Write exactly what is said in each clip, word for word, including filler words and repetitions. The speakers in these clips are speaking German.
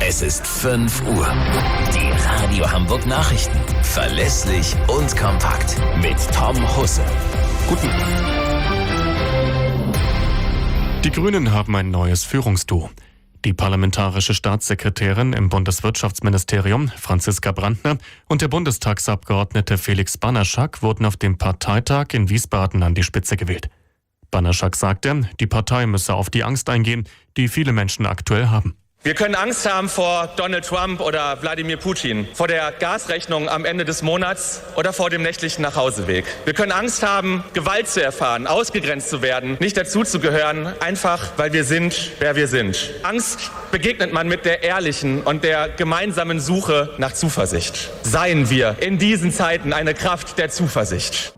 Es ist fünf Uhr. Die Radio Hamburg Nachrichten. Verlässlich und kompakt. Mit Tom Husse. Guten Abend. Die Grünen haben ein neues Führungsduo. Die parlamentarische Staatssekretärin im Bundeswirtschaftsministerium, Franziska Brandner, und der Bundestagsabgeordnete Felix Banaschak wurden auf dem Parteitag in Wiesbaden an die Spitze gewählt. Banaschak sagte, die Partei müsse auf die Angst eingehen, die viele Menschen aktuell haben. Wir können Angst haben vor Donald Trump oder Wladimir Putin, vor der Gasrechnung am Ende des Monats oder vor dem nächtlichen Nachhauseweg. Wir können Angst haben, Gewalt zu erfahren, ausgegrenzt zu werden, nicht dazuzugehören, einfach weil wir sind, wer wir sind. Angst begegnet man mit der ehrlichen und der gemeinsamen Suche nach Zuversicht. Seien wir in diesen Zeiten eine Kraft der Zuversicht.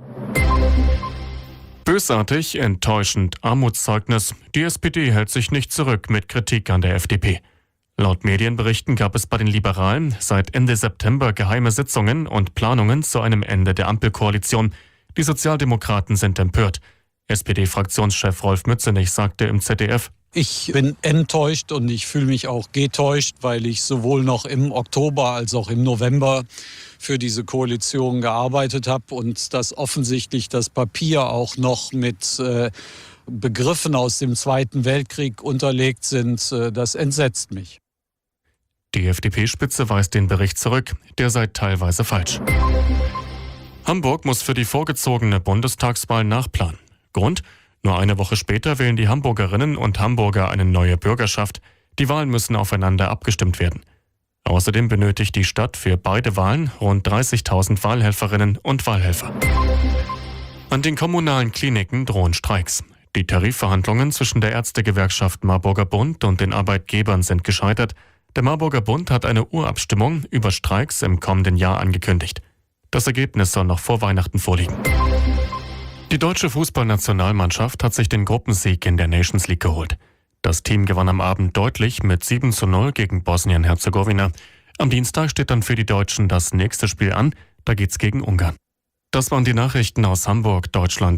Bösartig, enttäuschend, Armutszeugnis. Die S P D hält sich nicht zurück mit Kritik an der F D P. Laut Medienberichten gab es bei den Liberalen seit Ende September geheime Sitzungen und Planungen zu einem Ende der Ampelkoalition. Die Sozialdemokraten sind empört. S P D-Fraktionschef Rolf Mützenich sagte im Z D F: Ich bin enttäuscht und ich fühle mich auch getäuscht, weil ich sowohl noch im Oktober als auch im November für diese Koalition gearbeitet habe und dass offensichtlich das Papier auch noch mit äh, Begriffen aus dem Zweiten Weltkrieg unterlegt sind. Äh, das entsetzt mich. Die F D P-Spitze weist den Bericht zurück, der sei teilweise falsch. Hamburg muss für die vorgezogene Bundestagswahl nachplanen. Grund? Nur eine Woche später wählen die Hamburgerinnen und Hamburger eine neue Bürgerschaft. Die Wahlen müssen aufeinander abgestimmt werden. Außerdem benötigt die Stadt für beide Wahlen rund dreißigtausend Wahlhelferinnen und Wahlhelfer. An den kommunalen Kliniken drohen Streiks. Die Tarifverhandlungen zwischen der Ärztegewerkschaft Marburger Bund und den Arbeitgebern sind gescheitert. Der Marburger Bund hat eine Urabstimmung über Streiks im kommenden Jahr angekündigt. Das Ergebnis soll noch vor Weihnachten vorliegen. Die deutsche Fußballnationalmannschaft hat sich den Gruppensieg in der Nations League geholt. Das Team gewann am Abend deutlich mit sieben zu null gegen Bosnien-Herzegowina. Am Dienstag steht dann für die Deutschen das nächste Spiel an, da geht's gegen Ungarn. Das waren die Nachrichten aus Hamburg, Deutschland.